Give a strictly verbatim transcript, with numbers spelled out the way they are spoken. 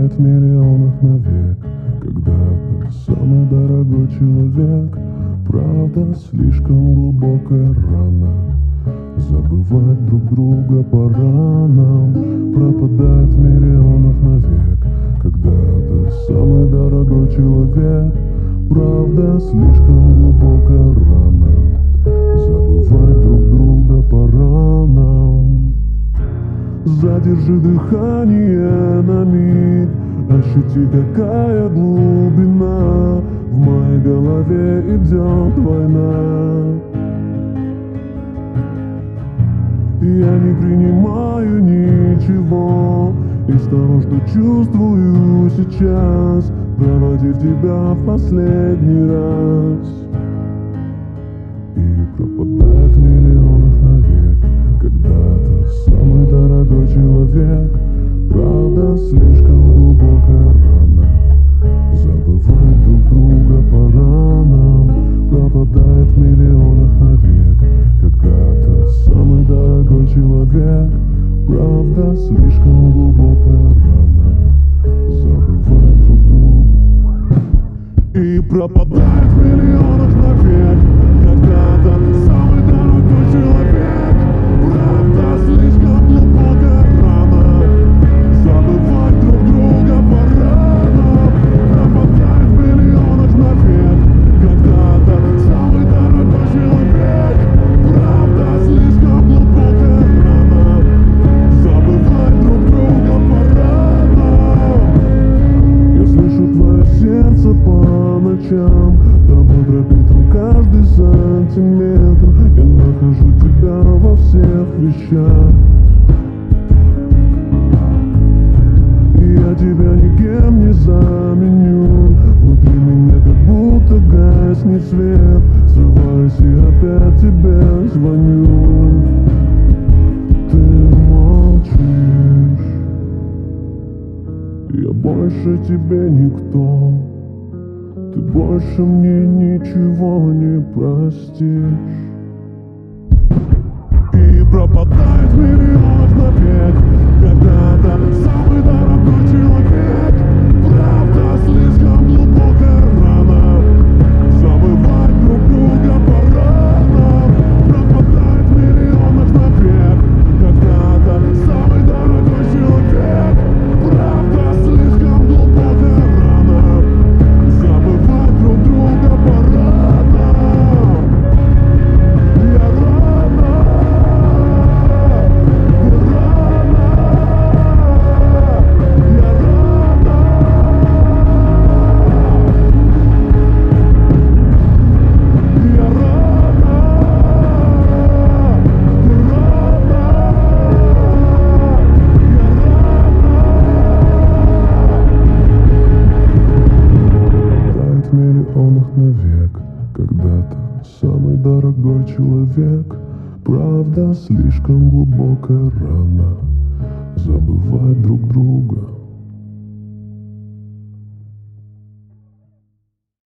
пропадает в миллионах навек. Когда-то самый дорогой человек. Правда, слишком глубокая рана. Забывать друг друга пора нам. Пропадает в миллионах навек. Когда-то самый дорогой человек. Правда, слишком глубокая рана. Забывать друг друга пора нам. Задержи дыхание на миг. Ощути, какая глубина. В моей голове идет война. Я не принимаю ничего из того, что чувствую сейчас, проводив тебя в последний раз. И пропадает в миллионах навек. Когда-то самый дорогой человек. Правда, слишком глубокая рана. Забывать друг друга пора нам. Пропадает в миллионах навек. Когда-то самый дорогой человек. Правда, слишком глубокая рана. Забывать друг друга. И пропадает в миллионах навек. Когда-то самый дорогой человек. Правда, слишком глубокая рана. Забывать друг друга пора нам. Пропадает в миллионах навек. Когда-то самый дорогой человек. Правда, слишком глубокая рана. Забывать друг друга пора нам. Я слышу твое сердце по ночам. Тобой пропитан каждый сантиметр. Я нахожу тебя во всех вещах. Я тебя никем не заменю. Внутри меня как будто гаснет свет. Срываюсь и опять тебе звоню. Ты молчишь. Я больше тебе никто. Ты больше мне ничего не простишь. И пропадает в миллионах навек. Когда-то самый дорогой человек. Правда, слишком глубокая рана. Забывать друг друга пора нам. Пропадает в миллионах навек. Когда-то самый дорогой человек. Правда, слишком глубокая рана. Забывать друг друга пора нам. Я рана. Навек. Когда-то самый дорогой человек. Правда, слишком глубокая рана. Забывать друг друга